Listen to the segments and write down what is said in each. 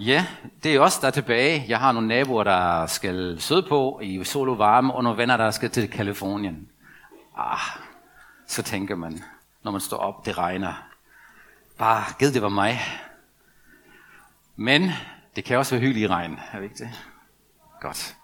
Ja, det er os, der er tilbage. Jeg har nogle naboer, der skal sydpå i sol og varme, og nogle venner, der skal til Kalifornien. Så tænker man, når man står op, det regner. Bare, gid det var mig. Men det kan også være hyggeligt i regn, er det ikke det? Godt.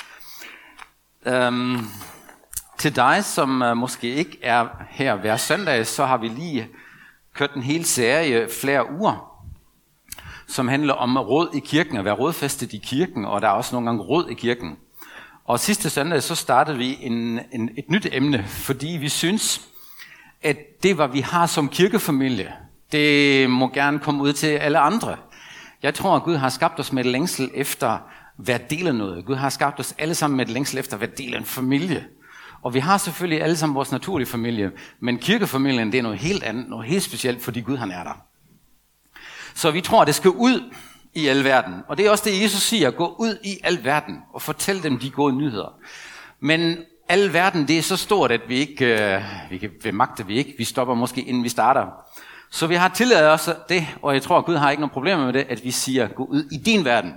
Til dig, som måske ikke er her hver søndag, så har vi lige kørt en hel serie flere uger, som handler om råd i kirken, at være rådfæstet i kirken, og der er også nogle gange råd i kirken. Og sidste søndag, så startede vi et nyt emne, fordi vi synes, at det, hvad vi har som kirkefamilie, det må gerne komme ud til alle andre. Jeg tror, at Gud har skabt os med et længsel efter at være del af noget. Gud har skabt os alle sammen med et længsel efter at være del af en familie. Og vi har selvfølgelig alle sammen vores naturlige familie, men kirkefamilien, det er noget helt andet, noget helt specielt, fordi Gud han er der. Så vi tror, at det skal ud i al verden. Og det er også det, Jesus siger, gå ud i al verden og fortæl dem de gode nyheder. Men al verden, det er så stort, at vi magter vi ikke. Vi stopper måske, inden vi starter. Så vi har tilladt os det, og jeg tror, at Gud har ikke nogen problemer med det, at vi siger, gå ud i din verden.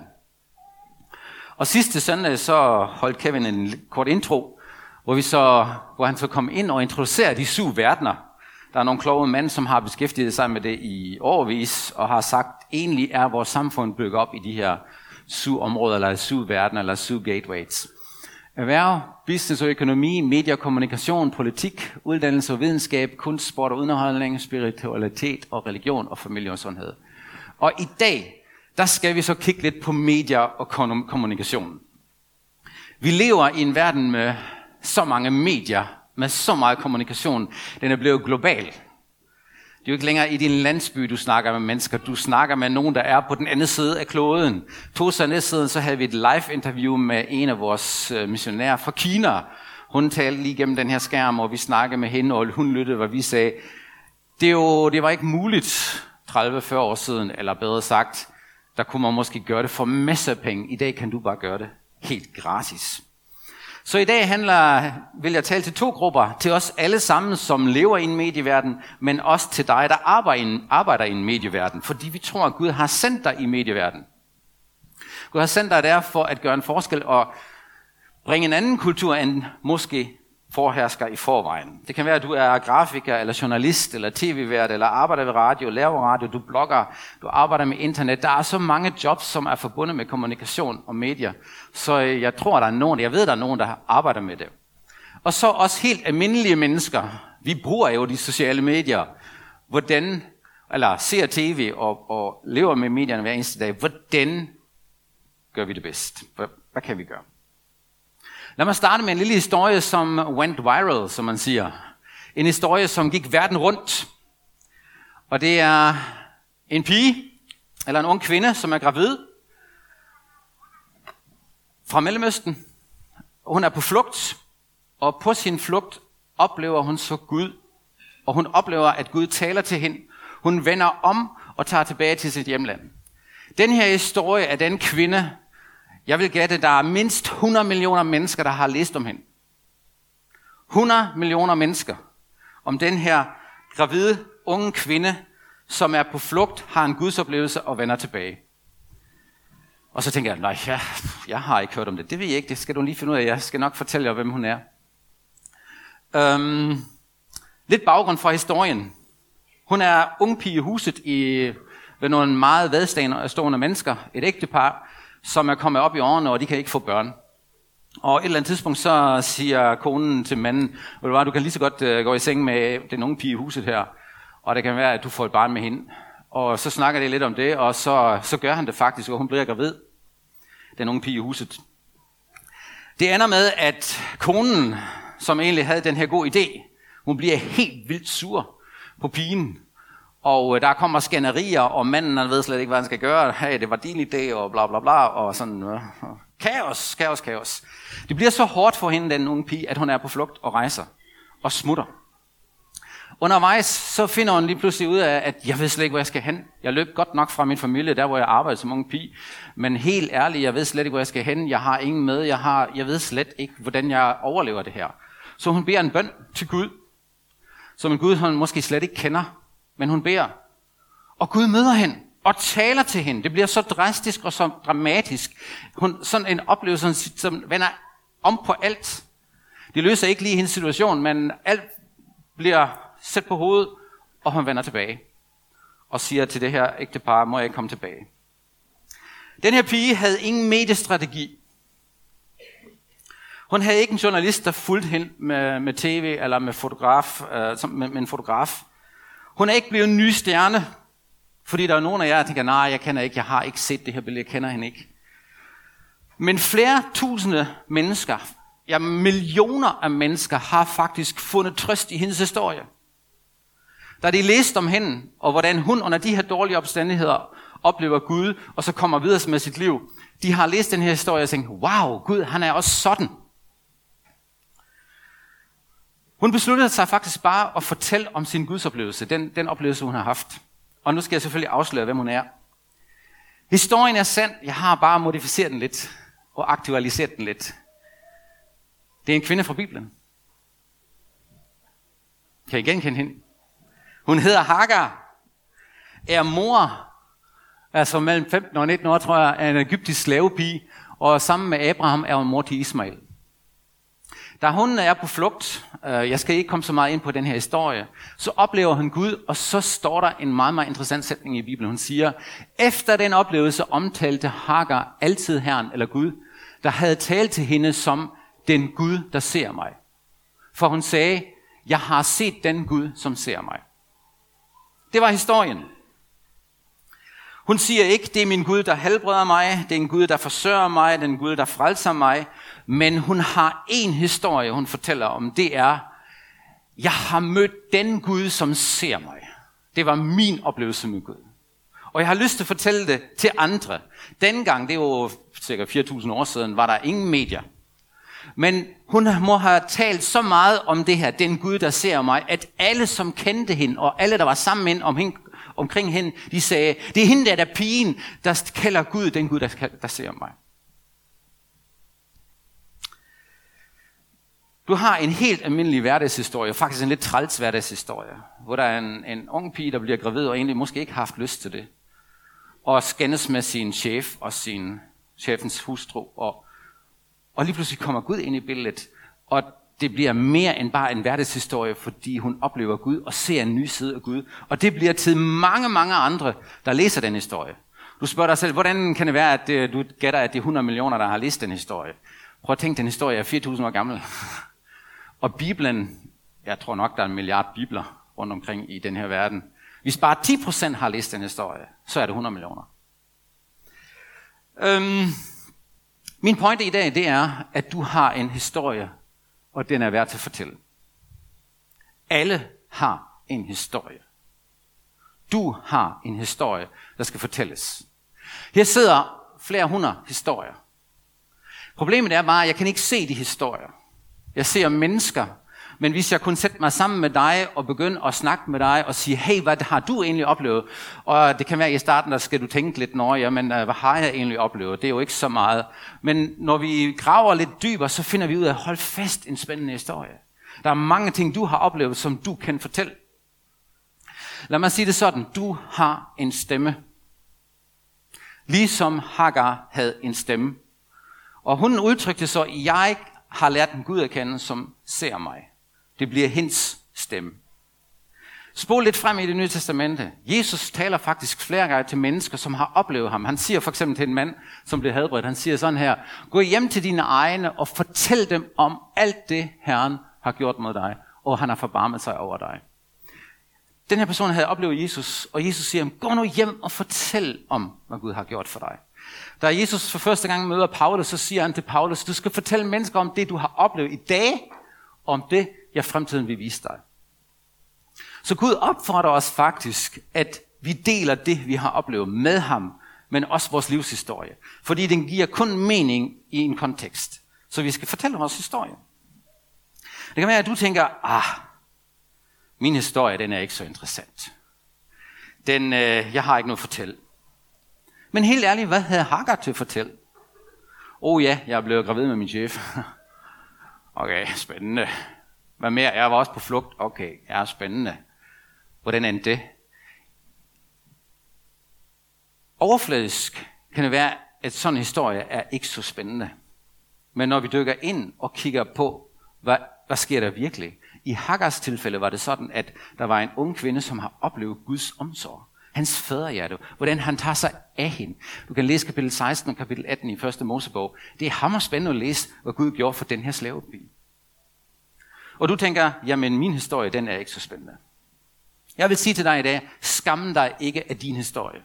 Og sidste søndag, så holdt Kevin en kort intro, hvor han så kom ind og introducerede de 7 verdener. Der er nogle kloge mænd, som har beskæftiget sig med det i årevis, og har sagt, egentlig er vores samfund bygget op i de her 7 områder, eller 7 verdener, eller 7 gateways. Erhverv, business og økonomi, medie og kommunikation, politik, uddannelse og videnskab, kunst, sport og underholdning, spiritualitet og religion og familie og sundhed. Og i dag, der skal vi så kigge lidt på medier og kommunikation. Vi lever i en verden med så mange medier, med så meget kommunikation. Den er blevet global. Det er jo ikke længere i din landsby, du snakker med mennesker. Du snakker med nogen, der er på den anden side af kloden. 2 søndage siden, så havde vi et live-interview med en af vores missionærer fra Kina. Hun talte lige gennem den her skærm, og vi snakkede med hende, og hun lyttede, hvad vi sagde. Det var ikke muligt 30-40 år siden, eller bedre sagt, der kunne man måske gøre det for masser af penge. I dag kan du bare gøre det helt gratis. Så i dag vil jeg tale til 2 grupper. Til os alle sammen, som lever i en medieverden, men også til dig, der arbejder i en medieverden. Fordi vi tror, at Gud har sendt dig i medieverden. Gud har sendt dig der for at gøre en forskel og bringe en anden kultur end måske forhersker i forvejen. Det kan være, at du er grafiker, eller journalist, eller tv-vært, eller arbejder ved radio, laver radio, du blogger, du arbejder med internet. Der er så mange jobs, som er forbundet med kommunikation og medier. Så jeg tror, der er nogen, der arbejder med det. Og så også helt almindelige mennesker. Vi bruger jo de sociale medier. Ser tv og lever med medierne hver eneste dag. Hvordan gør vi det bedst? Hvad kan vi gøre? Lad mig starte med en lille historie, som went viral, som man siger. En historie, som gik verden rundt. Og det er en pige, eller en ung kvinde, som er gravid fra Mellemøsten. Hun er på flugt, og på sin flugt oplever hun så Gud. Og hun oplever, at Gud taler til hende. Hun vender om og tager tilbage til sit hjemland. Den her historie er den kvinde, jeg vil gætte, der er mindst 100 millioner mennesker, der har læst om hende. 100 millioner mennesker om den her gravide, unge kvinde, som er på flugt, har en gudsoplevelse og vender tilbage. Og så tænker jeg, jeg har ikke hørt om det. Det ved jeg ikke, det skal du lige finde ud af. Jeg skal nok fortælle jer, hvem hun er. Lidt baggrund for historien. Hun er ung pige i huset ved nogle meget vedstående mennesker, et ægtepar, som er kommet op i årene, og de kan ikke få børn. Og et eller andet tidspunkt, så siger konen til manden, du kan lige så godt gå i seng med den unge pige i huset her, og det kan være, at du får et barn med hende. Og så snakker de lidt om det, og så gør han det faktisk, og hun bliver gravid, den unge pige i huset. Det ender med, at konen, som egentlig havde den her gode idé, hun bliver helt vildt sur på pigen. Og der kommer skænderier, og manden han ved slet ikke, hvad han skal gøre. Hey, det var din idé, og bla bla bla, og sådan. Kaos. Det bliver så hårdt for hende, den unge pige, at hun er på flugt og rejser og smutter. Undervejs så finder hun lige pludselig ud af, at jeg ved slet ikke, hvor jeg skal hen. Jeg løb godt nok fra min familie, der hvor jeg arbejdede som ung pige. Men helt ærligt, jeg ved slet ikke, hvor jeg skal hen. Jeg har ingen med. Jeg ved slet ikke, hvordan jeg overlever det her. Så hun beder en bøn til Gud, som en Gud, hun måske slet ikke kender. Men hun beder. Og Gud møder hende og taler til hende. Det bliver så drastisk og så dramatisk. Sådan en oplevelse, som vender om på alt. Det løser ikke lige hendes situation, men alt bliver sat på hovedet, og hun vender tilbage. Og siger til det her ægtepar, må jeg ikke komme tilbage. Den her pige havde ingen mediestrategi. Hun havde ikke en journalist, der fulgte hende med tv eller med en fotograf. Hun er ikke blevet en ny stjerne, fordi der er nogen af jer, der tænker, nej, jeg kender ikke, jeg har ikke set det her billede, jeg kender hende ikke. Men flere tusinde mennesker, ja millioner af mennesker, har faktisk fundet trøst i hendes historie. Da de læste om hende, og hvordan hun under de her dårlige omstændigheder oplever Gud, og så kommer videre med sit liv, de har læst den her historie og tænkt, wow, Gud, han er også sådan. Hun besluttede sig faktisk bare at fortælle om sin gudsoplevelse, den oplevelse, hun har haft. Og nu skal jeg selvfølgelig afsløre, hvem hun er. Historien er sand, jeg har bare modificeret den lidt, og aktualiseret den lidt. Det er en kvinde fra Bibelen. Kan I genkende hende? Hun hedder Hagar, er mor, altså mellem 15 og 19 år, tror jeg, er en egyptisk slavepige, og sammen med Abraham er hun mor til Ismael. Da hun er på flugt, jeg skal ikke komme så meget ind på den her historie, så oplever hun Gud, og så står der en meget, meget interessant sætning i Bibelen. Hun siger, efter den oplevelse omtalte Hagar altid Herren eller Gud, der havde talt til hende som den Gud, der ser mig. For hun sagde, jeg har set den Gud, som ser mig. Det var historien. Hun siger ikke, det er min Gud, der helbreder mig, det er en Gud, der forsørger mig, det er en Gud, der frelser mig. Men hun har en historie, hun fortæller om, det er, jeg har mødt den Gud, som ser mig. Det var min oplevelse med Gud. Og jeg har lyst til at fortælle det til andre. Dengang, det var cirka 4.000 år siden, var der ingen medier. Men hun må have talt så meget om det her, den Gud, der ser mig, at alle, som kendte hende, og alle, der var sammen med hende, omkring hende, de sagde, det er hende, der er pigen, der kalder Gud, den Gud, der ser mig. Du har en helt almindelig hverdagshistorie, faktisk en lidt træls hverdagshistorie, hvor der er en ung pige, der bliver gravid, og egentlig måske ikke har haft lyst til det, og skændes med sin chef og sin chefens hustru, og lige pludselig kommer Gud ind i billedet, og det bliver mere end bare en hverdagshistorie, fordi hun oplever Gud og ser en ny side af Gud. Og det bliver til mange, mange andre, der læser den historie. Du spørger dig selv, hvordan kan det være, at du gætter, at det er 100 millioner, der har læst den historie? Prøv at tænke, den historie er 4.000 år gammel. Og Bibelen, jeg tror nok, der er 1 milliard bibler rundt omkring i den her verden. Hvis bare 10% har læst den historie, så er det 100 millioner. Min pointe i dag, det er, at du har en historie, og den er værd til at fortælle. Alle har en historie. Du har en historie, der skal fortælles. Her sidder flere hundrede historier. Problemet er bare, at jeg kan ikke se de historier. Jeg ser mennesker, men hvis jeg kunne sætte mig sammen med dig og begynde at snakke med dig og sige, hey, hvad har du egentlig oplevet? Og det kan være, at i starten, der skal du tænke lidt, men hvad har jeg egentlig oplevet? Det er jo ikke så meget. Men når vi graver lidt dybere, så finder vi ud af, hold fast, en spændende historie. Der er mange ting, du har oplevet, som du kan fortælle. Lad mig sige det sådan, du har en stemme. Ligesom Hagar havde en stemme. Og hun udtrykte så, jeg har lært en Gud at kende, som ser mig. Det bliver hendes stemme. Spol lidt frem i Det Nye Testamente. Jesus taler faktisk flere gange til mennesker, som har oplevet ham. Han siger for eksempel til en mand, som blev helbredt, han siger sådan her, gå hjem til dine egne og fortæl dem om alt det, Herren har gjort mod dig, og han har forbarmet sig over dig. Den her person havde oplevet Jesus, og Jesus siger, gå nu hjem og fortæl om, hvad Gud har gjort for dig. Da Jesus for første gang møder Paulus, så siger han til Paulus, du skal fortælle mennesker om det, du har oplevet i dag, og om det, jeg fremtiden vil vise dig. Så Gud opfordrer os faktisk, at vi deler det, vi har oplevet med ham, men også vores livshistorie. Fordi den giver kun mening i en kontekst. Så vi skal fortælle vores historie. Det kan være, at du tænker, min historie, den er ikke så interessant. Jeg har ikke noget at fortælle. Men helt ærligt, hvad havde Hagar til at fortælle? Ja, jeg blev gravid med min chef. Okay, spændende. Hvad mere? Jeg var også på flugt. Okay, spændende. Hvordan endte det? Overfladisk kan det være, at sådan en historie er ikke så spændende. Men når vi dykker ind og kigger på, hvad sker der virkelig? I Hagars tilfælde var det sådan, at der var en ung kvinde, som har oplevet Guds omsorg. Hans faderhjerte, hvordan han tager sig af hende. Du kan læse kapitel 16 og kapitel 18 i 1. Mosebog. Det er hammerspændende at læse, hvad Gud gjorde for den her slavepige. Og du tænker, jamen min historie, den er ikke så spændende. Jeg vil sige til dig i dag, skam dig ikke af din historie.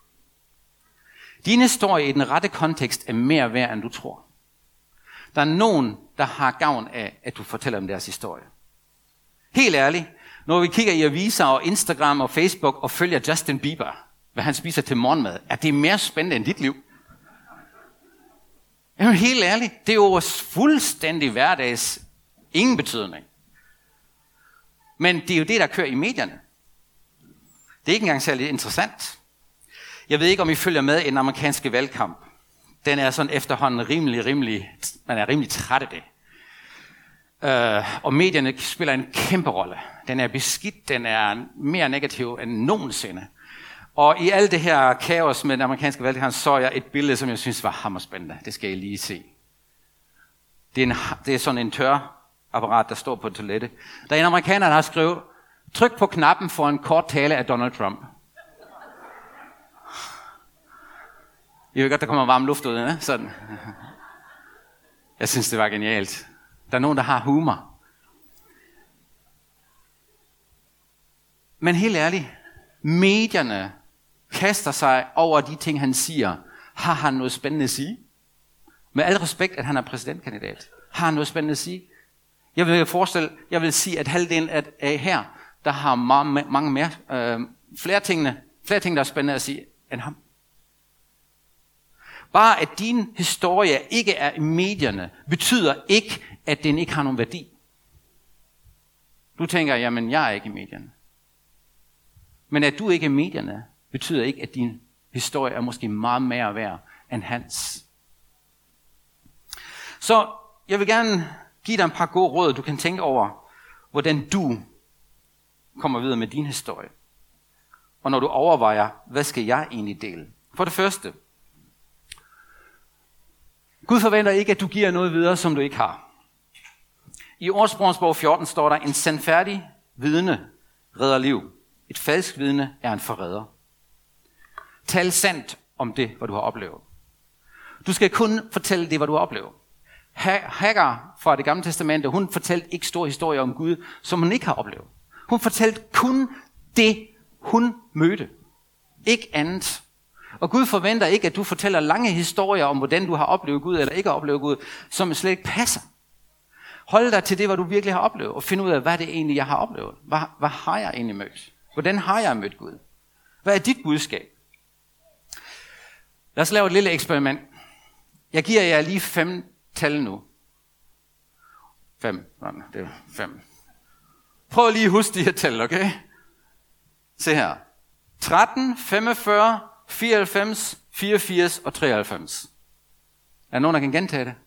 Din historie i den rette kontekst er mere værd, end du tror. Der er nogen, der har gavn af, at du fortæller dem deres historie. Helt ærligt, når vi kigger i aviser og Instagram og Facebook og følger Justin Bieber, hvad han spiser til morgenmad, er det mere spændende end dit liv. Jamen helt ærligt, det er jo fuldstændig hverdags ingen betydning. Men det er jo det, der kører i medierne. Det er ikke engang særlig interessant. Jeg ved ikke, om I følger med i den amerikanske valgkamp. Den er sådan efterhånden man er rimelig træt af det. Og medierne spiller en kæmpe rolle. Den er beskidt, den er mere negativ end nogensinde. Og i alt det her kaos med den amerikanske valgkamp, så jeg et billede, som jeg synes var hammerspændende. Det skal I lige se. Det er sådan en tørapparat, der står på toilettet. Der er en amerikaner, der har skrevet, tryk på knappen for en kort tale af Donald Trump. I ved godt, der kommer varm luft ud, ja? Sådan. Jeg synes, det var genialt. Der er nogen, der har humor. Men helt ærligt, medierne kaster sig over de ting, han siger. Har han noget spændende at sige? Med al respekt, at han er præsidentkandidat. Har han noget spændende at sige? Jeg vil sige, at halvdelen af her, der har mange mere, flere ting, der er spændende at sige, end ham. Bare at din historie ikke er i medierne, betyder ikke, at den ikke har nogen værdi. Du tænker, jamen jeg er ikke i medierne. Men at du ikke er i medierne, betyder ikke, at din historie er måske meget mere værd end hans. Så jeg vil gerne give dig et par gode råd, du kan tænke over, hvordan du kommer videre med din historie. Og når du overvejer, hvad skal jeg egentlig dele? For det første, Gud forventer ikke, at du giver noget videre, som du ikke har. I Ordsprogens bog 14 står der, en sandfærdig vidne redder liv. Et falsk vidne er en forræder. Tal sandt om det, hvad du har oplevet. Du skal kun fortælle det, hvad du har oplevet. Hagar fra det gamle testamente, hun fortalte ikke store historier om Gud, som hun ikke har oplevet. Hun fortalte kun det, hun mødte. Ikke andet. Og Gud forventer ikke, at du fortæller lange historier om, hvordan du har oplevet Gud eller ikke har oplevet Gud, som slet ikke passer. Hold dig til det, hvad du virkelig har oplevet, og find ud af, hvad det egentlig, jeg har oplevet. Hvad har jeg egentlig mødt? Hvordan har jeg mødt Gud? Hvad er dit budskab? Lad os lave et lille eksperiment. Jeg giver jer lige 5 tal nu. 5. Nej, det er 5. Prøv lige at huske de her tal, okay? Se her. 13, 45, 94, 84 og 93. Er der nogen, der kan gentage det?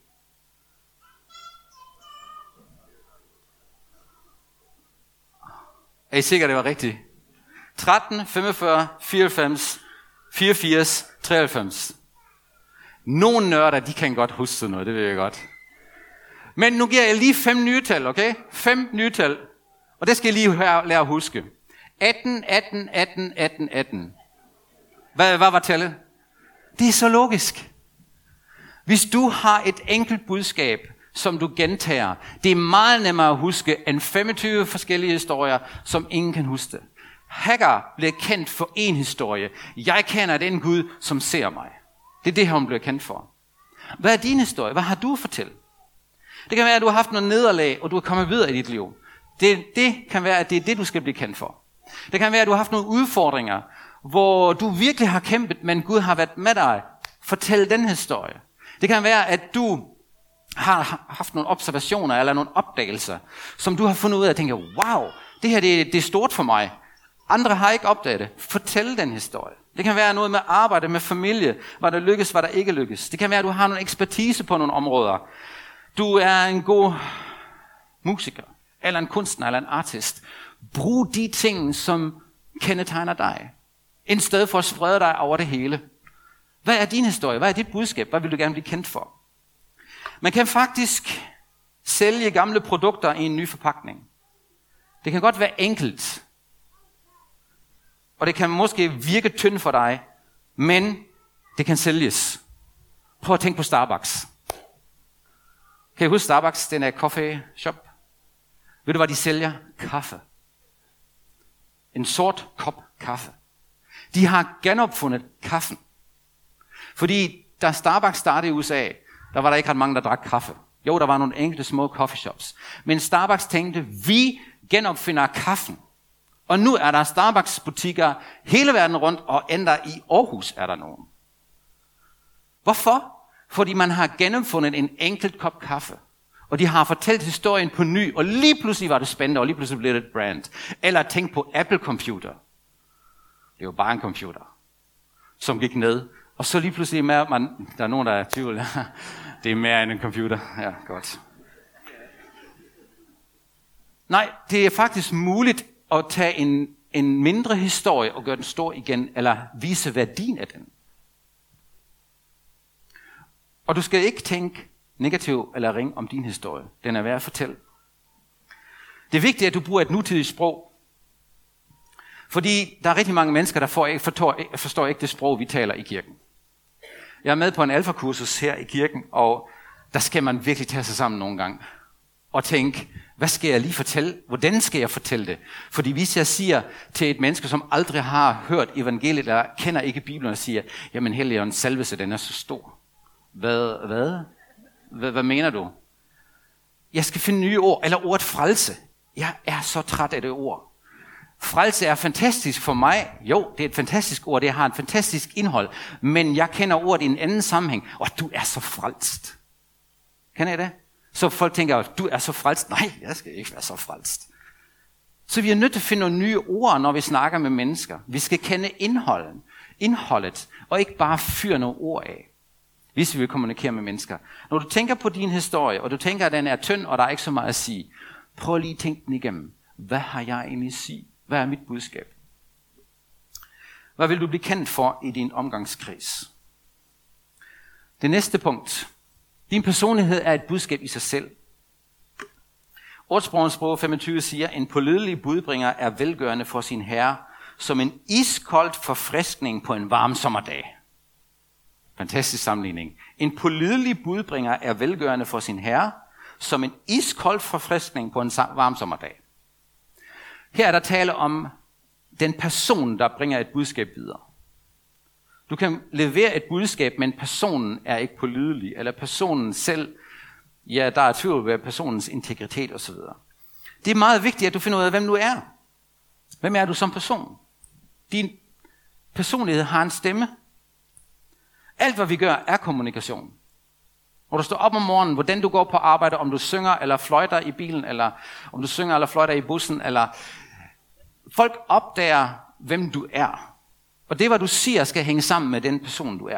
Er I sikre, det var rigtigt? 13, 45, 94, 84, 93. Nogle nørder, de kan godt huske sådan noget, det ved jeg godt. Men nu giver jeg lige 5 nye tal, okay? 5 nye tal. Og det skal jeg lige lære at huske. 18, 18, 18, 18, 18. Hvad var tallet? Det er så logisk. Hvis du har et enkelt budskab, som du gentager, det er meget nemmere at huske end 25 forskellige historier, som ingen kan huske. Hagar blev kendt for en historie. Jeg kender den Gud, som ser mig. Det er det, hun blev kendt for. Hvad er din historie? Hvad har du at fortælle? Det kan være, at du har haft noget nederlag, og du er kommet videre i dit liv. Det kan være, at det er det, du skal blive kendt for. Det kan være, at du har haft nogle udfordringer, hvor du virkelig har kæmpet, men Gud har været med dig. Fortæl den historie. Det kan være, at du har haft nogle observationer eller nogle opdagelser, som du har fundet ud af at tænke, wow, det her det er stort for mig. Andre har ikke opdaget det. Fortæl den historie. Det kan være noget med arbejde, med familie, hvad der lykkes, hvad der ikke lykkes. Det kan være, at du har nogle ekspertise på nogle områder. Du er en god musiker, eller en kunstner, eller en artist. Brug de ting, som kendetegner dig, i stedet for at sprede dig over det hele. Hvad er din historie? Hvad er dit budskab? Hvad vil du gerne blive kendt for? Man kan faktisk sælge gamle produkter i en ny forpakning. Det kan godt være enkelt. Og det kan måske virke tyndt for dig, men det kan sælges. Prøv at tænke på Starbucks. Kan I huske Starbucks? Den er coffee shop. Ved du, hvad de sælger? Kaffe. En sort kop kaffe. De har genopfundet kaffen. Fordi da Starbucks startede i USA, der var der ikke ret mange, der drak kaffe. Jo, der var nogle enkelte små coffeeshops. Men Starbucks tænkte, vi genopfinder kaffen. Og nu er der Starbucks butikker hele verden rundt, og endda i Aarhus er der nogen. Hvorfor? Fordi man har genopfundet en enkelt kop kaffe. Og de har fortalt historien på ny, og lige pludselig var det spændende, og lige pludselig blev det et brand. Eller tænk på Apple Computer. Det er jo bare en computer, som gik ned. Og så lige pludselig der er nogen, der er i tvivl. Det er mere end en computer. Ja, godt. Nej, det er faktisk muligt at tage en mindre historie og gøre den stor igen, eller vise værdien af den. Og du skal ikke tænke negativ eller ring om din historie. Den er værd at fortælle. Det er vigtigt, at du bruger et nutidigt sprog. Fordi der er rigtig mange mennesker, der forstår ikke det sprog, vi taler i kirken. Jeg er med på en alfakursus her i kirken, og der skal man virkelig tage sig sammen nogle gange. Og tænke, hvad skal jeg lige fortælle? Hvordan skal jeg fortælle det? Fordi hvis jeg siger til et menneske, som aldrig har hørt evangeliet, eller kender ikke Bibelen, og siger, jamen Helligåndens salvelse, den er så stor. Hvad mener du? Jeg skal finde nye ord, eller ordet frelse. Jeg er så træt af det ord. Frelse er fantastisk for mig. Jo, det er et fantastisk ord, det har et fantastisk indhold. Men jeg kender ordet i en anden sammenhæng. Og du er så frelst. Kender I det? Så folk tænker, du er så frelst. Nej, jeg skal ikke være så frelst. Så vi er nødt til at finde nogle nye ord, når vi snakker med mennesker. Vi skal kende indholdet, og ikke bare fyre nogle ord af, hvis vi vil kommunikere med mennesker. Når du tænker på din historie, og du tænker, at den er tynd, og der er ikke så meget at sige, prøv lige at tænke den igennem. Hvad har jeg egentlig at sige? Hvad er mit budskab? Hvad vil du blive kendt for i din omgangskreds? Det næste punkt. Din personlighed er et budskab i sig selv. Ordsprogens sprog 25 siger, en pålidelig budbringer er velgørende for sin herre, som en iskoldt forfriskning på en varm sommerdag. Fantastisk sammenligning. En pålidelig budbringer er velgørende for sin herre, som en iskold forfriskning på en varm sommerdag. Her er der tale om den person, der bringer et budskab videre. Du kan levere et budskab, men personen er ikke pålidelig, eller personen selv, ja, der er tvivl ved personens integritet osv. Det er meget vigtigt, at du finder ud af, hvem du er. Hvem er du som person? Din personlighed har en stemme. Alt, hvad vi gør, er kommunikation. Når du står op om morgenen, hvordan du går på arbejde, om du synger eller fløjter i bilen, eller om du synger eller fløjter i bussen, eller folk opdager, hvem du er. Og det, hvad du siger, skal hænge sammen med den person, du er.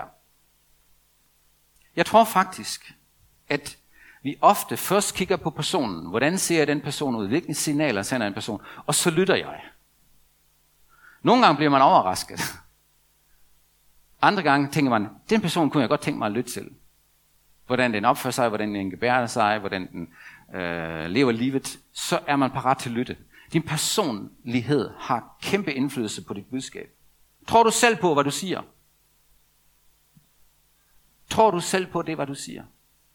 Jeg tror faktisk, at vi ofte først kigger på personen. Hvordan ser den person ud? Hvilke signaler sender en person? Og så lytter jeg. Nogle gange bliver man overrasket. Andre gange tænker man, den person kunne jeg godt tænke mig at lytte til. Hvordan den opfører sig, hvordan den gebærder sig, hvordan den lever livet. Så er man parat til at lytte. Din personlighed har kæmpe indflydelse på dit budskab. Tror du selv på, hvad du siger? Tror du selv på det, hvad du siger?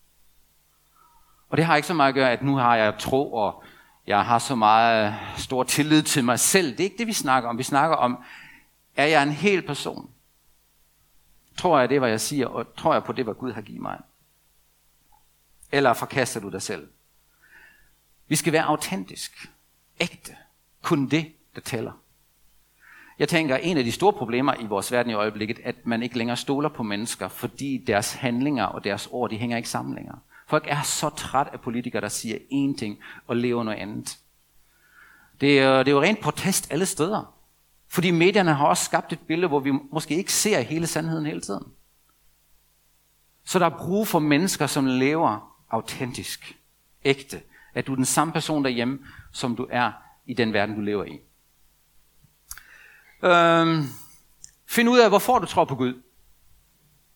Og det har ikke så meget at gøre, at nu har jeg tro, og jeg har så meget stor tillid til mig selv. Det er ikke det, vi snakker om. Vi snakker om, er jeg en hel person? Tror jeg det, hvad jeg siger, og tror jeg på det, hvad Gud har givet mig? Eller forkaster du dig selv? Vi skal være autentisk, ægte, kun det, der tæller. Jeg tænker, en af de store problemer i vores verden i øjeblikket, at man ikke længere stoler på mennesker, fordi deres handlinger og deres ord, de hænger ikke sammen længere. Folk er så træt af politikere, der siger én ting og lever noget andet. Det er jo rent protest alle steder. Fordi medierne har også skabt et billede, hvor vi måske ikke ser hele sandheden hele tiden. Så der er brug for mennesker, som lever autentisk, ægte. At du er den samme person derhjemme, som du er i den verden, du lever i. Find ud af, hvorfor du tror på Gud.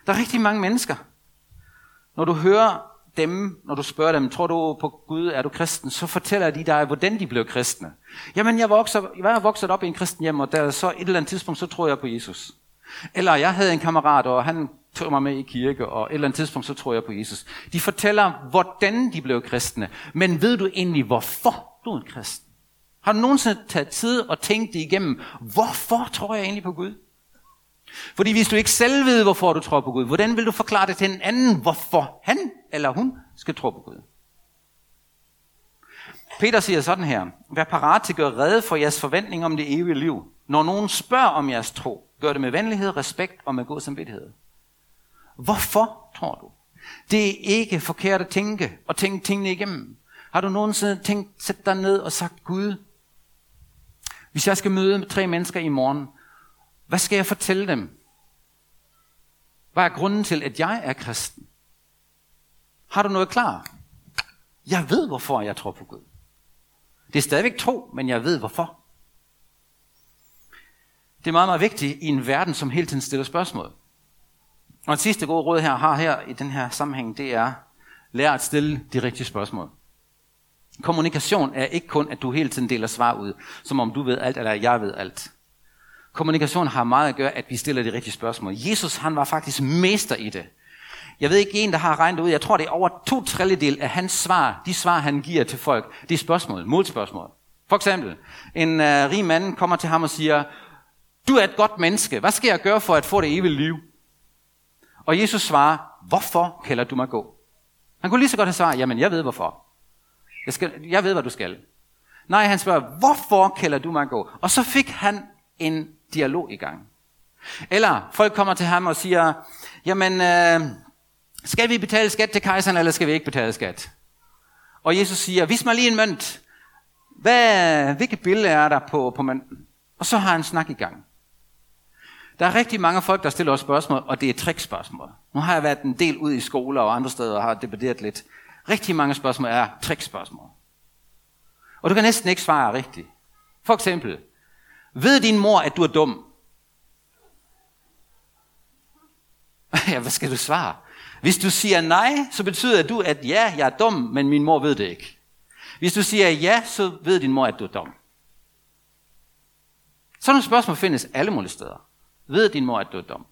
Der er rigtig mange mennesker. Når du hører dem, når du spørger dem, tror du på Gud, er du kristen, så fortæller de dig, hvordan de blev kristne. Jamen, jeg var vokset op i en kristen hjem, og der så et eller andet tidspunkt, så tror jeg på Jesus. Eller jeg havde en kammerat, og han tog mig med i kirke, og et eller andet tidspunkt, så tror jeg på Jesus. De fortæller, hvordan de blev kristne. Men ved du egentlig, hvorfor du er en kristen? Har du nogensinde taget tid og tænkt det igennem? Hvorfor tror jeg egentlig på Gud? Fordi hvis du ikke selv ved, hvorfor du tror på Gud, hvordan vil du forklare det til en anden, hvorfor han eller hun skal tro på Gud? Peter siger sådan her: vær parat til at gøre rede for jeres forventning om det evige liv. Når nogen spørger om jeres tro, gør det med venlighed, respekt og med god samvittighed. Hvorfor tror du? Det er ikke forkert at tænke og tænke tingene igennem. Har du nogensinde tænkt, sæt dig ned og sagt, Gud, hvis jeg skal møde 3 mennesker i morgen, hvad skal jeg fortælle dem? Hvad er grunden til, at jeg er kristen? Har du noget klar? Jeg ved, hvorfor jeg tror på Gud. Det er stadigvæk tro, men jeg ved, hvorfor. Det er meget, meget vigtigt i en verden, som hele tiden stiller spørgsmål. Og et sidste gode råd her i den her sammenhæng, det er, lær at stille de rigtige spørgsmål. Kommunikation er ikke kun, at du hele tiden deler svar ud, som om du ved alt, eller jeg ved alt. Kommunikation har meget at gøre, at vi stiller de rigtige spørgsmål. Jesus, han var faktisk mester i det. Jeg ved ikke en, der har regnet ud. Jeg tror, det er over 2/3 af hans svar, de svar, han giver til folk, det er spørgsmål, modspørgsmål. For eksempel, en rig mand kommer til ham og siger, du er et godt menneske. Hvad skal jeg gøre for at få det evige liv? Og Jesus svarer, hvorfor kalder du mig gå? Han kunne lige så godt have svaret, jamen jeg ved hvorfor. Jeg ved, hvad du skal. Nej, han spørger, hvorfor kalder du mig gå? Og så fik han en dialog i gang. Eller folk kommer til ham og siger, jamen, skal vi betale skat til kejseren, eller skal vi ikke betale skat? Og Jesus siger, vis mig lige en mønt. Hvilket billede er der på mønten? Og så har han snak i gang. Der er rigtig mange folk, der stiller os spørgsmål, og det er trickspørgsmål. Nu har jeg været en del ud i skoler og andre steder og har debatteret lidt. Rigtig mange spørgsmål er trickspørgsmål. Og du kan næsten ikke svare rigtigt. For eksempel, ved din mor, at du er dum? Ja, hvad skal du svare? Hvis du siger nej, så betyder det, at ja, jeg er dum, men min mor ved det ikke. Hvis du siger ja, så ved din mor, at du er dum. Sådan nogle spørgsmål findes alle mulige steder. Ved din mor, at du er dum?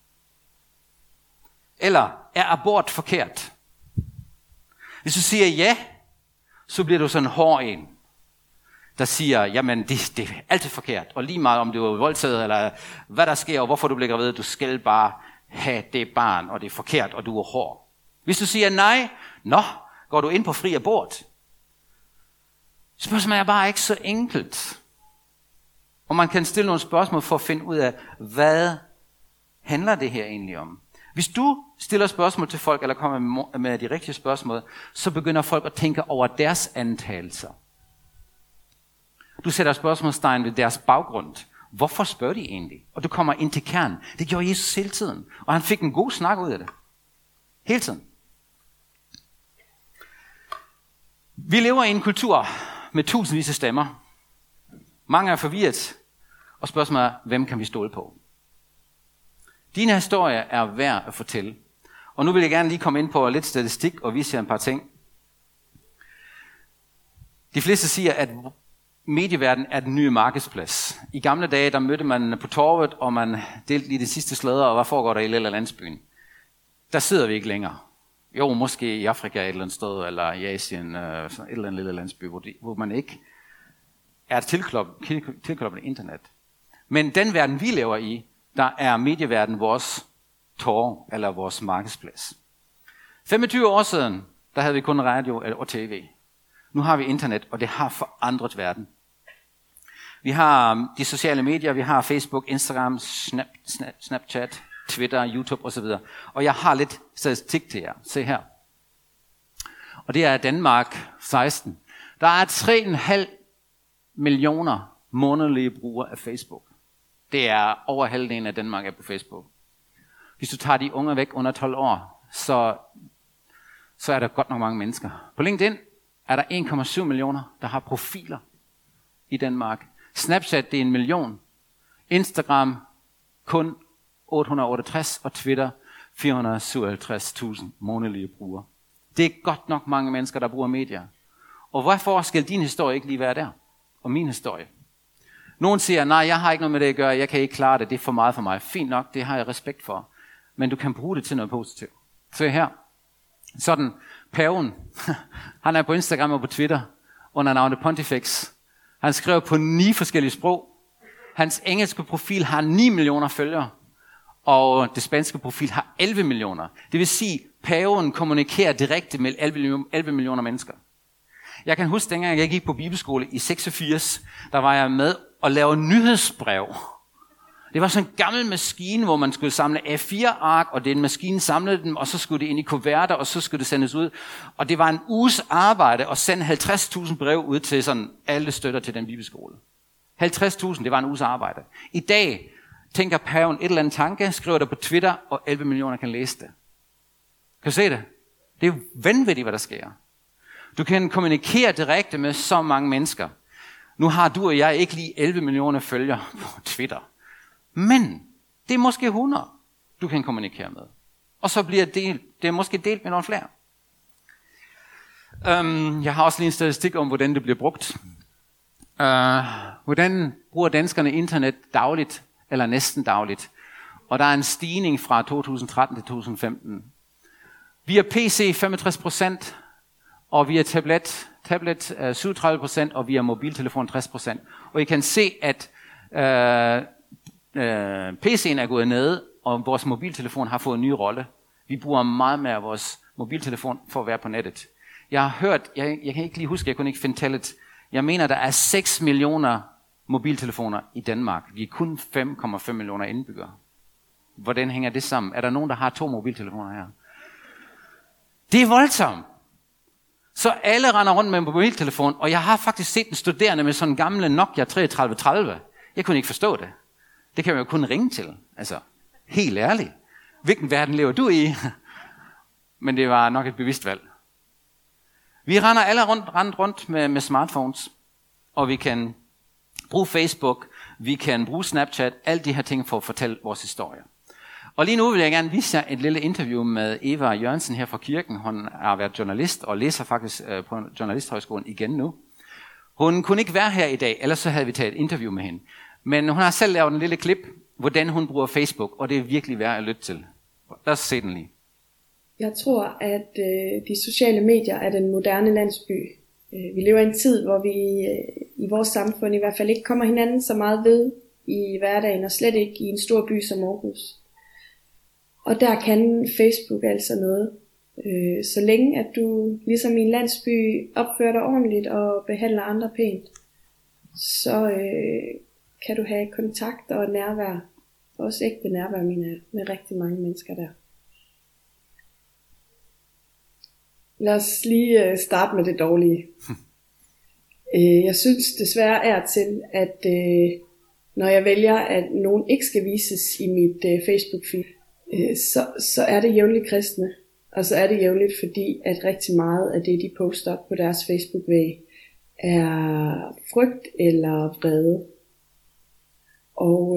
Eller er abort forkert? Hvis du siger ja, så bliver du sådan en hård en, der siger, jamen det er altid forkert. Og lige meget om du er voldtaget, eller hvad der sker, og hvorfor du bliver gravid, du skal bare have det barn, og det er forkert, og du er hård. Hvis du siger nej, går du ind på fri abort. Spørgsmålet er bare ikke så enkelt. Og man kan stille nogle spørgsmål for at finde ud af, hvad handler det her egentlig om? Hvis du stiller spørgsmål til folk, eller kommer med de rigtige spørgsmål, så begynder folk at tænke over deres antagelser. Du sætter spørgsmålstegn ved deres baggrund. Hvorfor spørger de egentlig? Og du kommer ind til kernen. Det gjorde Jesus hele tiden. Og han fik en god snak ud af det. Hele tiden. Vi lever i en kultur med tusindvis af stemmer. Mange er forvirret. Og spørgsmålet er, hvem kan vi stole på? Din historie er værd at fortælle. Og nu vil jeg gerne lige komme ind på lidt statistik og vise jer en par ting. De fleste siger, at medieverdenen er den nye markedsplads. I gamle dage, der mødte man på torvet, og man delte lige det sidste sladder, og hvad foregår der i lille landsbyen? Der sidder vi ikke længere. Jo, måske i Afrika et eller andet sted, eller i Asien, et eller andet lille landsby, hvor man ikke er tilkoblet internet. Men den verden, vi lever i, der er medieverden vores torv, eller vores markedsplads. 25 år siden, der havde vi kun radio og tv. Nu har vi internet, og det har forandret verden. Vi har de sociale medier, vi har Facebook, Instagram, Snapchat, Twitter, YouTube osv. Og jeg har lidt statistik til jer. Se her. Og det er Danmark 16. Der er 3,5 millioner månedlige brugere af Facebook. Det er over halvdelen af Danmark er på Facebook. Hvis du tager de unge væk under 12 år, så er der godt nok mange mennesker. På LinkedIn er der 1,7 millioner, der har profiler i Danmark. Snapchat, det er 1 million. Instagram kun 868, og Twitter 457.000 månedlige brugere. Det er godt nok mange mennesker, der bruger medier. Og hvorfor skal din historie ikke lige være der? Og min historie? Nogen siger, nej, jeg har ikke noget med det at gøre, jeg kan ikke klare det, det er for meget for mig. Fint nok, det har jeg respekt for. Men du kan bruge det til noget positivt. Se her. Sådan, paven, han er på Instagram og på Twitter, under navnet Pontifex. Han skriver på 9 forskellige sprog. Hans engelske profil har 9 millioner følgere, og det spanske profil har 11 millioner. Det vil sige, paven kommunikerer direkte med 11 millioner mennesker. Jeg kan huske, dengang jeg gik på bibelskole i 86, der var jeg med og lave nyhedsbrev. Det var sådan en gammel maskine, hvor man skulle samle A4-ark, og den maskine samlede dem, og så skulle det ind i kuverter, og så skulle det sendes ud. Og det var en uges arbejde at sende 50.000 brev ud til sådan alle støtter til den bibelskole. 50.000, det var en uges arbejde. I dag tænker paven et eller andet tanke, skriver det på Twitter, og 11 millioner kan læse det. Kan du se det? Det er jo vanvittigt, hvad der sker. Du kan kommunikere direkte med så mange mennesker. Nu har du og jeg ikke lige 11 millioner følgere på Twitter. Men det er måske 100, du kan kommunikere med. Og så bliver det er måske delt med nogle flere. Jeg har også lige en statistik om, hvordan det bliver brugt. Hvordan bruger danskerne internet dagligt, eller næsten dagligt? Og der er en stigning fra 2013 til 2015. Via PC 65%, og via tablet 37%, og via mobiltelefon 60%. Og I kan se, at PC'en er gået ned, og vores mobiltelefon har fået en ny rolle. Vi bruger meget mere af vores mobiltelefon for at være på nettet. Jeg har hørt, jeg kan ikke lige huske, jeg kunne ikke finde tallet. Jeg mener, der er 6 millioner mobiltelefoner i Danmark. Vi er kun 5,5 millioner indbyggere. Hvordan hænger det sammen? Er der nogen, der har 2 mobiltelefoner her? Det er voldsomt. Så alle render rundt med en mobiltelefon, og jeg har faktisk set en studerende med sådan en gamle Nokia 3330. Jeg kunne ikke forstå det. Det kan man jo kun ringe til. Altså, helt ærligt. Hvilken verden lever du i? Men det var nok et bevidst valg. Vi render alle rundt med smartphones, og vi kan bruge Facebook, vi kan bruge Snapchat, alle de her ting for at fortælle vores historie. Og lige nu vil jeg gerne vise jer et lille interview med Eva Jørgensen her fra kirken. Hun har været journalist og læser faktisk på Journalisthøjskolen igen nu. Hun kunne ikke være her i dag, ellers så havde vi taget et interview med hende. Men hun har selv lavet en lille klip, hvordan hun bruger Facebook, og det er virkelig værd at lytte til. Lad os se den lige. Jeg tror, at de sociale medier er den moderne landsby. Vi lever i en tid, hvor vi i vores samfund i hvert fald ikke kommer hinanden så meget ved i hverdagen, og slet ikke i en stor by som Aarhus. Og der kan Facebook altså noget. Så længe at du ligesom i en landsby opfører dig ordentligt og behandler andre pænt, så kan du have kontakt og nærvær, også ægte nærvær med rigtig mange mennesker der. Lad os lige starte med det dårlige. Jeg synes desværre er til, at når jeg vælger, at nogen ikke skal vises i mit Facebook-feed, så er det jævnligt kristne. Og så er det jævnligt, fordi at rigtig meget af det, de poster på deres Facebook-væg, er frygt eller vrede. Og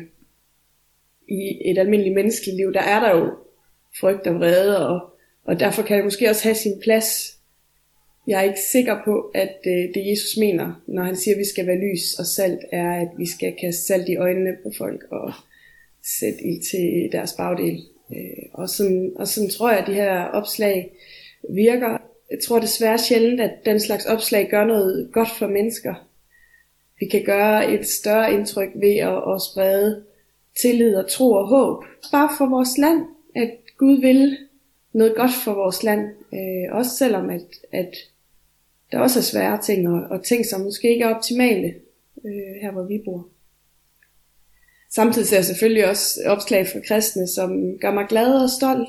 i et almindeligt menneskeligt liv, der er der jo frygt og vrede, og derfor kan det måske også have sin plads. Jeg er ikke sikker på, at det Jesus mener, når han siger, at vi skal være lys og salt, er, at vi skal kaste salt i øjnene på folk og sætte ild til deres bagdel. Og sådan tror jeg, at de her opslag virker. Jeg tror desværre sjældent, at den slags opslag gør noget godt for mennesker. Vi kan gøre et større indtryk ved at sprede tillid og tro og håb. Bare for vores land, at Gud vil noget godt for vores land. Også selvom at der også er svære ting, og ting, som måske ikke er optimale her, hvor vi bor. Samtidig ser jeg selvfølgelig også opslag fra kristne, som gør mig glad og stolt,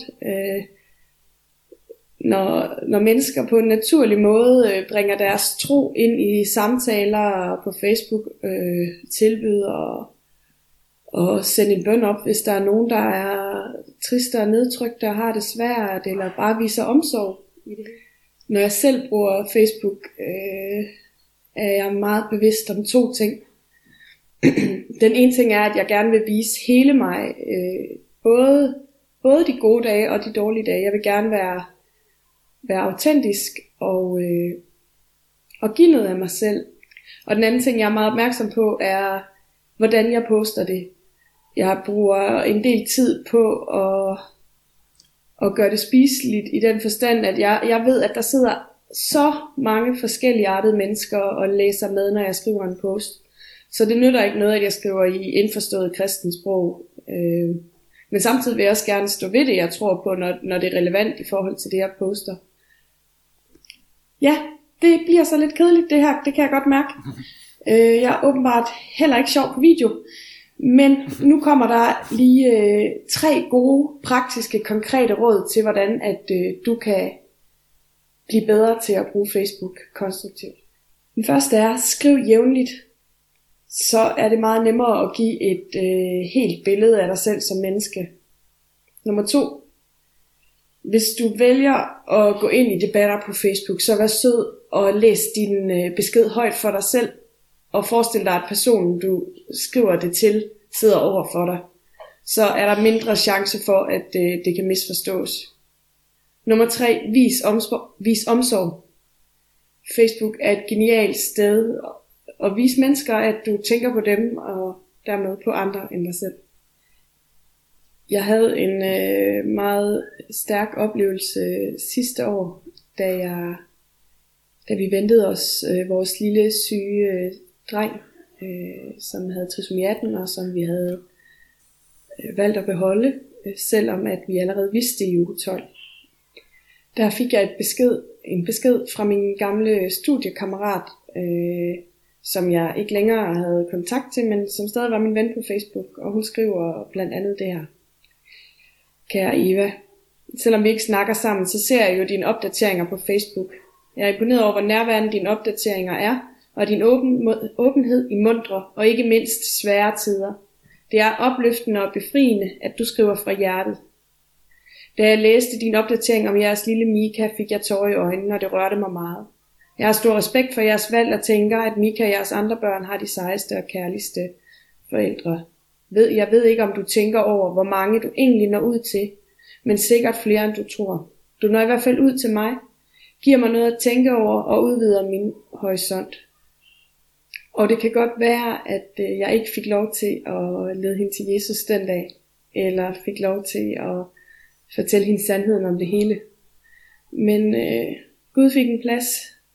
når mennesker på en naturlig måde bringer deres tro ind i samtaler på Facebook, tilbyder og sende en bøn op, hvis der er nogen, der er triste og nedtrykte og har det svært, eller bare viser omsorg i det. Når jeg selv bruger Facebook, er jeg meget bevidst om 2 ting. Den ene ting er, at jeg gerne vil vise hele mig, både både de gode dage og de dårlige dage. Jeg vil gerne være autentisk og give noget af mig selv. Og den anden ting, jeg er meget opmærksom på, er, hvordan jeg poster det. Jeg bruger en del tid på at gøre det spiseligt i den forstand, at jeg ved, at der sidder så mange forskellige artede mennesker og læser med, når jeg skriver en post. Så det nytter ikke noget, at jeg skriver i indforstået kristens sprog. Men samtidig vil jeg også gerne stå ved det, jeg tror på, når det er relevant i forhold til det, jeg poster. Ja, det bliver så lidt kedeligt det her, det kan jeg godt mærke. Jeg er åbenbart heller ikke sjov på video. Men nu kommer der lige 3 gode, praktiske, konkrete råd til, hvordan at du kan blive bedre til at bruge Facebook konstruktivt. Den første er, skriv jævnligt. Så er det meget nemmere at give et helt billede af dig selv som menneske. Nummer 2. Hvis du vælger at gå ind i debatter på Facebook, så vær sød og læs din besked højt for dig selv. Og forestil dig, at personen, du skriver det til, sidder over for dig. Så er der mindre chance for, at det kan misforstås. Nummer 3. Vis omsorg. Facebook er et genialt sted at vise mennesker, at du tænker på dem, og dermed på andre end dig selv. Jeg havde en meget stærk oplevelse sidste år, da vi ventede os vores lille syge dreng, som havde trisomi 18, og som vi havde valgt at beholde, selvom at vi allerede vidste i uge 12. Der fik jeg en besked fra min gamle studiekammerat, som jeg ikke længere havde kontakt til, men som stadig var min ven på Facebook, og hun skriver blandt andet det her. Kære Eva, selvom vi ikke snakker sammen, så ser jeg jo dine opdateringer på Facebook. Jeg er imponeret over, hvor nærværende dine opdateringer er, og din åbenhed i muntre, og ikke mindst svære tider. Det er opløftende og befriende, at du skriver fra hjertet. Da jeg læste din opdatering om jeres lille Mika, fik jeg tårer i øjnene, og det rørte mig meget. Jeg har stor respekt for jeres valg og tænker, at Mika og jeres andre børn har de sejeste og kærligste forældre. Jeg ved ikke, om du tænker over, hvor mange du egentlig når ud til, men sikkert flere, end du tror. Du når i hvert fald ud til mig, giver mig noget at tænke over og udvider min horisont. Og det kan godt være, at jeg ikke fik lov til at lede hende til Jesus den dag, eller fik lov til at fortælle hende sandheden om det hele. Men Gud fik en plads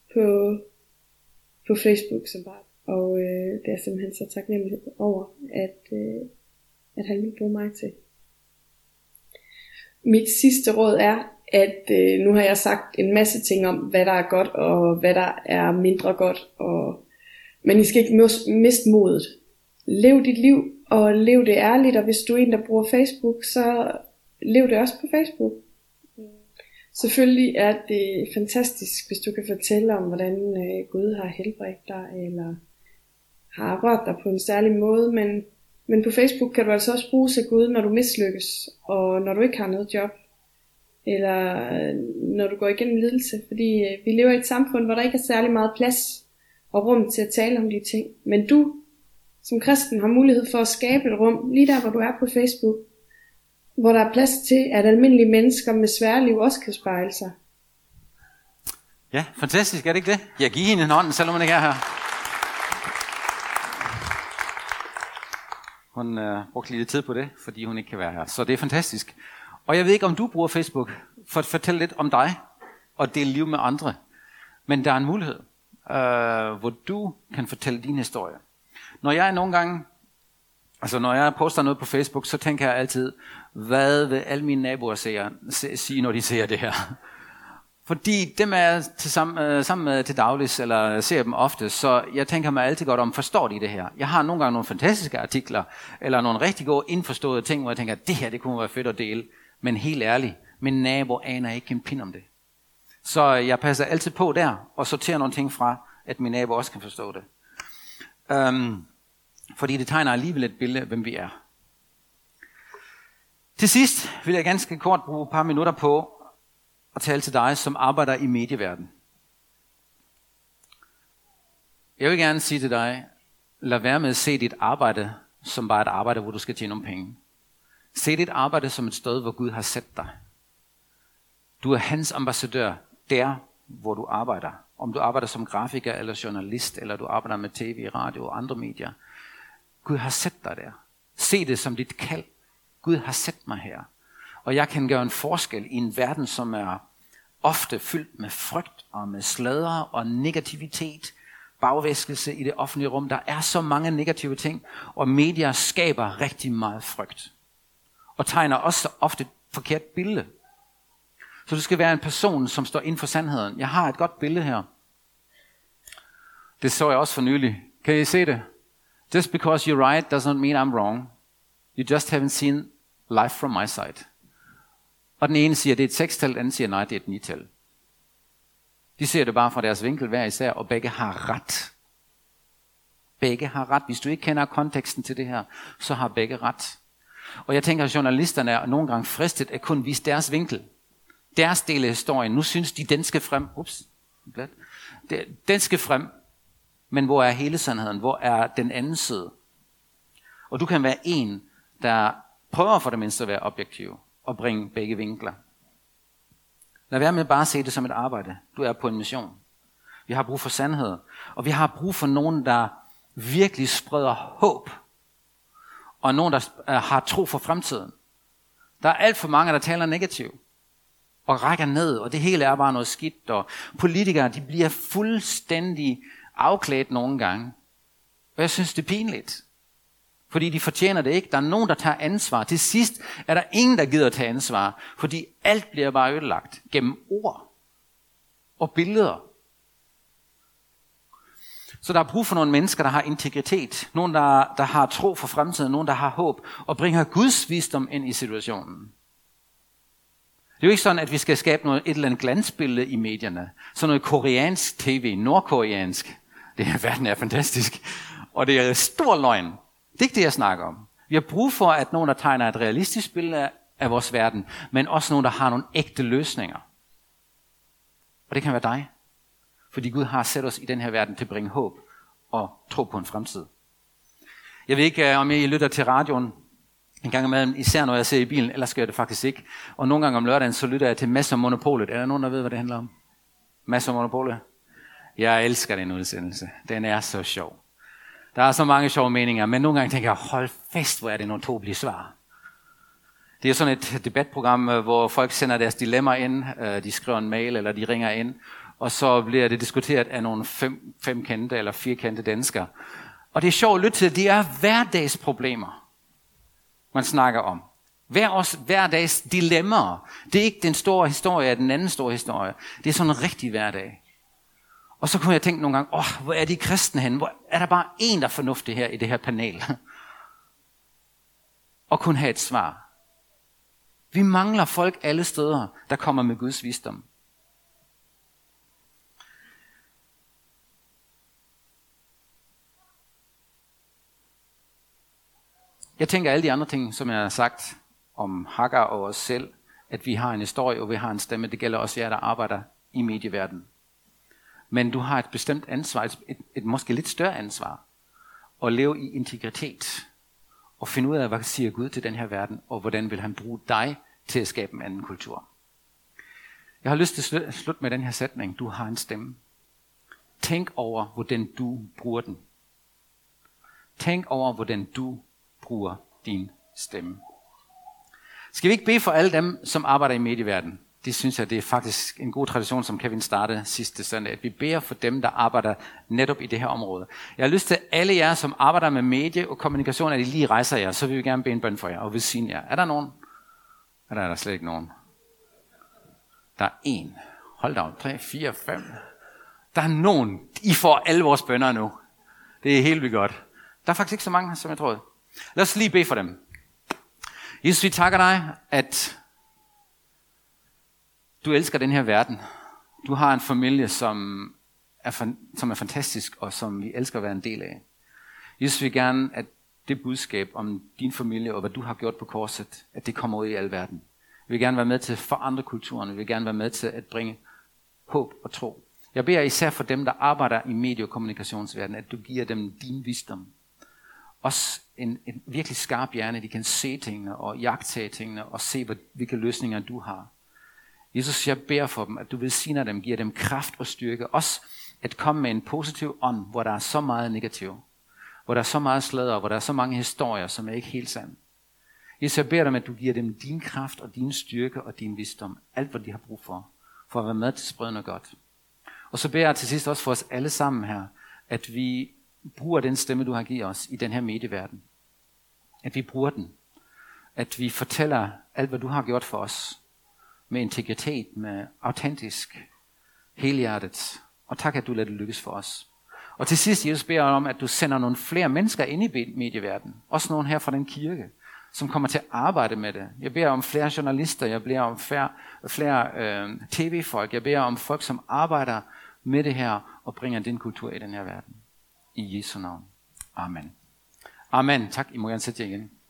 på Facebook som barn, og det er simpelthen så taknemmelig over, at han ville bruge mig til. Mit sidste råd er, at nu har jeg sagt en masse ting om, hvad der er godt og hvad der er mindre godt, men I skal ikke miste modet. Lev dit liv, og lev det ærligt, og hvis du er en, der bruger Facebook, så lev det også på Facebook. Selvfølgelig er det fantastisk, hvis du kan fortælle om, hvordan Gud har helbredt dig, eller har rørt dig på en særlig måde, men på Facebook kan du altså også bruge sig Gud, når du mislykkes, og når du ikke har noget job, eller når du går igennem lidelse, fordi vi lever i et samfund, hvor der ikke er særlig meget plads og rum til at tale om de ting. Men du, som kristen, har mulighed for at skabe et rum, lige der, hvor du er på Facebook, hvor der er plads til, at almindelige mennesker med svære liv også kan spejle sig. Ja, fantastisk, er det ikke det? Jeg giver hende en hånd, selvom hun ikke er her. Hun brugte lidt tid på det, fordi hun ikke kan være her. Så det er fantastisk. Og jeg ved ikke, om du bruger Facebook for at fortælle lidt om dig og dele liv med andre. Men der er en mulighed, hvor du kan fortælle din historie. Når jeg poster noget på Facebook, så tænker jeg altid, hvad vil alle mine naboer sige, når de ser det her? Fordi dem er sammen med til dagligt, eller ser dem ofte, så jeg tænker mig altid godt om, forstår de det her? Jeg har nogle gange nogle fantastiske artikler, eller nogle rigtig gode indforståede ting, hvor jeg tænker, det her det kunne være fedt at dele. Men helt ærligt, min nabo aner ikke en pind om det. Så jeg passer altid på der, og sorterer nogle ting fra, at min nabo også kan forstå det. Fordi det tegner alligevel et billede af, hvem vi er. Til sidst vil jeg ganske kort bruge et par minutter på at tale til dig, som arbejder i medieverdenen. Jeg vil gerne sige til dig, lad være med at se dit arbejde som bare et arbejde, hvor du skal tjene nogle penge. Se dit arbejde som et sted, hvor Gud har sat dig. Du er hans ambassadør der, hvor du arbejder. Om du arbejder som grafiker eller journalist, eller du arbejder med tv, radio og andre medier. Gud har sat dig der. Se det som dit kald. Gud har sat mig her. Og jeg kan gøre en forskel i en verden, som er ofte fyldt med frygt og med sladder og negativitet. Bagvæskelse i det offentlige rum. Der er så mange negative ting, og medier skaber rigtig meget frygt. Og tegner også ofte et forkert billede. Så du skal være en person, som står inden for sandheden. Jeg har et godt billede her. Det så jeg også for nylig. Kan I se det? Just because you're right does not mean I'm wrong. You just haven't seen life from my side. Og den ene siger, det er et 6-tal, den anden siger, nej, det er et 9-tal. De ser det bare fra deres vinkel hver især, og begge har ret. Begge har ret. Hvis du ikke kender konteksten til det her, så har begge ret. Og jeg tænker, at journalisterne er nogle gange fristet at kun vise deres vinkel. Deres del af historien. Nu synes de, den skal frem. Den skal frem. Men hvor er hele sandheden? Hvor er den anden side? Og du kan være en, der prøver for det mindste at være objektiv og bringe begge vinkler. Lad være med bare at se det som et arbejde. Du er på en mission. Vi har brug for sandhed. Og vi har brug for nogen, der virkelig spreder håb. Og nogen, der har tro for fremtiden. Der er alt for mange, der taler negativt. Og rækker ned, og det hele er bare noget skidt. Og politikere, de bliver fuldstændig afklædt nogle gange. Og jeg synes, det er pinligt. Fordi de fortjener det ikke. Der er nogen, der tager ansvar. Til sidst er der ingen, der gider at tage ansvar. Fordi alt bliver bare ødelagt gennem ord og billeder. Så der er brug for nogle mennesker, der har integritet. Nogen, der har tro for fremtiden. Nogen, der har håb. Og bringer Guds visdom ind i situationen. Det er jo ikke sådan, at vi skal skabe et eller andet glansbillede i medierne. Sådan noget koreansk tv, nordkoreansk. Verden er fantastisk. Og det er stor løgn. Det er ikke det, jeg snakker om. Vi har brug for, at nogen, der tegner et realistisk billede af vores verden, men også nogen, der har nogle ægte løsninger. Og det kan være dig. Fordi Gud har sat os i den her verden til at bringe håb og tro på en fremtid. Jeg ved ikke, om I lytter til radioen en gang imellem, især når jeg ser i bilen, ellers gør jeg det faktisk ikke. Og nogle gange om lørdagen, så lytter jeg til Mads og Monopolet. Er der nogen, der ved, hvad det handler om? Mads og Monopolet? Jeg elsker den udsendelse. Den er så sjov. Der er så mange sjove meninger, men nogle gange tænker jeg, hold fast, hvor er det nogle tåbelige svar. Det er sådan et debatprogram, hvor folk sender deres dilemmaer ind, de skriver en mail, eller de ringer ind, og så bliver det diskuteret af nogle femkendte eller firkendte danskere. Og det er sjovt at lytte til, det er hverdagsproblemer, man snakker om. Hverdags dilemmaer. Det er ikke den store historie af den anden store historie. Det er sådan en rigtig hverdag. Og så kunne jeg tænke nogle gange, hvor er de kristne henne? Hvor er der bare en, der er fornuftig her i det her panel? Og kun have et svar. Vi mangler folk alle steder, der kommer med Guds visdom. Jeg tænker alle de andre ting, som jeg har sagt om Hagar og os selv, at vi har en historie, og vi har en stemme. Det gælder også jer, der arbejder i medieverdenen. Men du har et bestemt ansvar, et måske lidt større ansvar, at leve i integritet, og finde ud af, hvad siger Gud til den her verden, og hvordan vil han bruge dig til at skabe en anden kultur. Jeg har lyst til at slutte med den her sætning, du har en stemme. Tænk over, hvordan du bruger den. Tænk over, hvordan du bruger din stemme. Skal vi ikke bede for alle dem, som arbejder i medieverdenen? Det synes jeg, det er faktisk en god tradition, som Kevin startede sidste søndag, at vi beder for dem, der arbejder netop i det her område. Jeg har lyst til alle jer, som arbejder med medie og kommunikation, at I lige rejser jer, så vil vi gerne bede en bøn for jer og velsigne jer. Er der nogen? Er der slet ikke nogen? Der er 1. Hold da op. 3, 4, 5. Der er nogen. I får alle vores bønner nu. Det er helt vildt godt. Der er faktisk ikke så mange, som jeg troede. Lad os lige bede for dem. Jesus, vi takker dig, at du elsker den her verden. Du har en familie, som er fantastisk, og som vi elsker at være en del af. Jesus, vi vil gerne, at det budskab om din familie og hvad du har gjort på korset, at det kommer ud i al verden. Vi vil gerne være med til at forandre kulturen. Vi vil gerne være med til at bringe håb og tro. Jeg beder især for dem, der arbejder i medie- og kommunikationsverdenen, at du giver dem din visdom. også en virkelig skarp hjerne, de kan se tingene og iagttage tingene og se, hvilke løsninger du har. Jesus, jeg beder for dem, at du velsigner dem, giver dem kraft og styrke. Også at komme med en positiv ånd, hvor der er så meget negativ. Hvor der er så meget sladder, hvor der er så mange historier, som er ikke helt sande. Jesus, jeg beder dem, at du giver dem din kraft og din styrke og din visdom. Alt, hvad de har brug for at være med til at sprede noget godt. Og så beder jeg til sidst også for os alle sammen her, at vi bruger den stemme, du har givet os i den her medieverden. At vi bruger den. At vi fortæller alt, hvad du har gjort for os. Med integritet, med autentisk, helhjertet. Og tak, at du lader det lykkes for os. Og til sidst, Jesus, beder om, at du sender nogle flere mennesker ind i medieverdenen. Også nogle her fra den kirke, som kommer til at arbejde med det. Jeg beder om flere journalister, jeg beder om flere tv-folk, jeg beder om folk, som arbejder med det her og bringer din kultur i den her verden. I Jesu navn. Amen. Amen. Tak. I må gerne sætte jer igen.